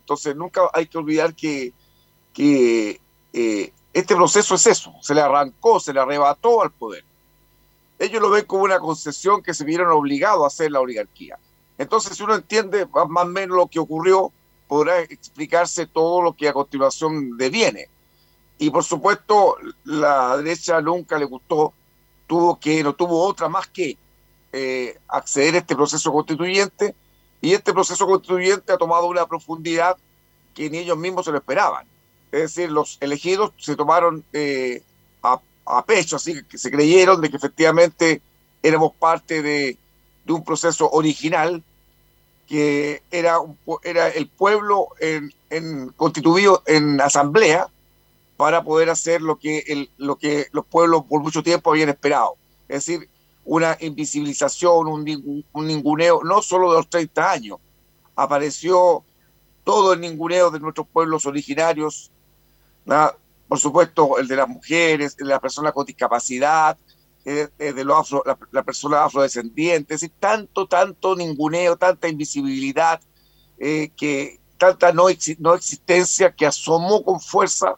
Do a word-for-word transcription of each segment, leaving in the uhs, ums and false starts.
Entonces nunca hay que olvidar que, que eh, este proceso es eso, se le arrancó, se le arrebató al poder. Ellos lo ven como una concesión que se vieron obligados a hacer la oligarquía. Entonces, si uno entiende más o menos lo que ocurrió, podrá explicarse todo lo que a continuación deviene. Y por supuesto, la derecha nunca le gustó, tuvo que, no tuvo otra más que eh, acceder a este proceso constituyente, y este proceso constituyente ha tomado una profundidad que ni ellos mismos se lo esperaban. Es decir, los elegidos se tomaron eh, a, a pecho, así que se creyeron de que efectivamente éramos parte de, de un proceso original, que era, un, era el pueblo en, en, constituido en asamblea para poder hacer lo que, el, lo que los pueblos por mucho tiempo habían esperado. Es decir, una invisibilización, un, un ninguneo, no solo de los treinta años, apareció todo el ninguneo de nuestros pueblos originarios, ¿no? Por supuesto el de las mujeres, el de las personas con discapacidad, eh, de los afro, la, la persona afrodescendiente, es decir, tanto, tanto ninguneo, tanta invisibilidad, eh, que tanta no, no existencia que asomó con fuerza,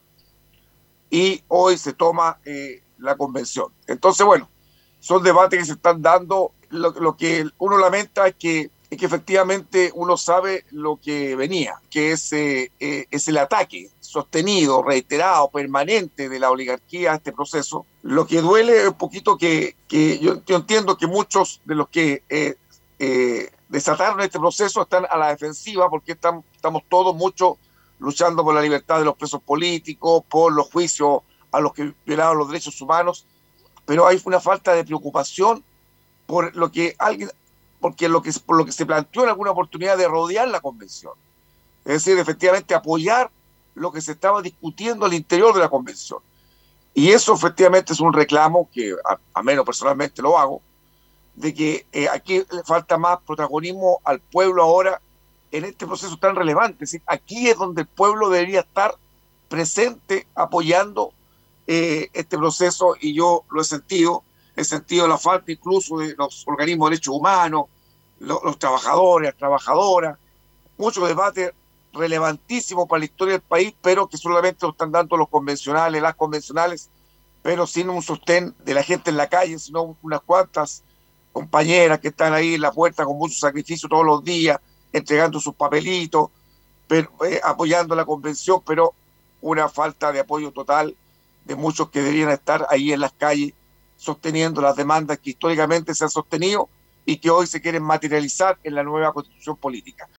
y hoy se toma eh, la convención. Entonces, bueno, son debates que se están dando. Lo, lo que uno lamenta es que, es que efectivamente uno sabe lo que venía, que es, eh, eh, es el ataque sostenido, reiterado, permanente de la oligarquía a este proceso. Lo que duele es un poquito que, que yo, yo entiendo que muchos de los que eh, eh, desataron este proceso están a la defensiva, porque están, estamos todos mucho luchando por la libertad de los presos políticos, por los juicios a los que violaron los derechos humanos, pero hay una falta de preocupación por lo que alguien, porque lo que, por lo que se planteó en alguna oportunidad de rodear la convención. Es decir, efectivamente apoyar lo que se estaba discutiendo al interior de la convención. Y eso efectivamente es un reclamo que, a, a menos personalmente lo hago, de que eh, aquí le falta más protagonismo al pueblo ahora en este proceso tan relevante. Es decir, aquí es donde el pueblo debería estar presente apoyando eh, este proceso, y yo lo he sentido, he sentido la falta incluso de los organismos de derechos humanos, los, los trabajadores, las trabajadoras, muchos debates relevantísimos para la historia del país, pero que solamente lo están dando los convencionales, las convencionales, pero sin un sostén de la gente en la calle, sino unas cuantas compañeras que están ahí en la puerta con mucho sacrificio todos los días, entregando sus papelitos, pero, eh, apoyando la convención, pero una falta de apoyo total de muchos que deberían estar ahí en las calles sosteniendo las demandas que históricamente se han sostenido y que hoy se quieren materializar en la nueva constitución política.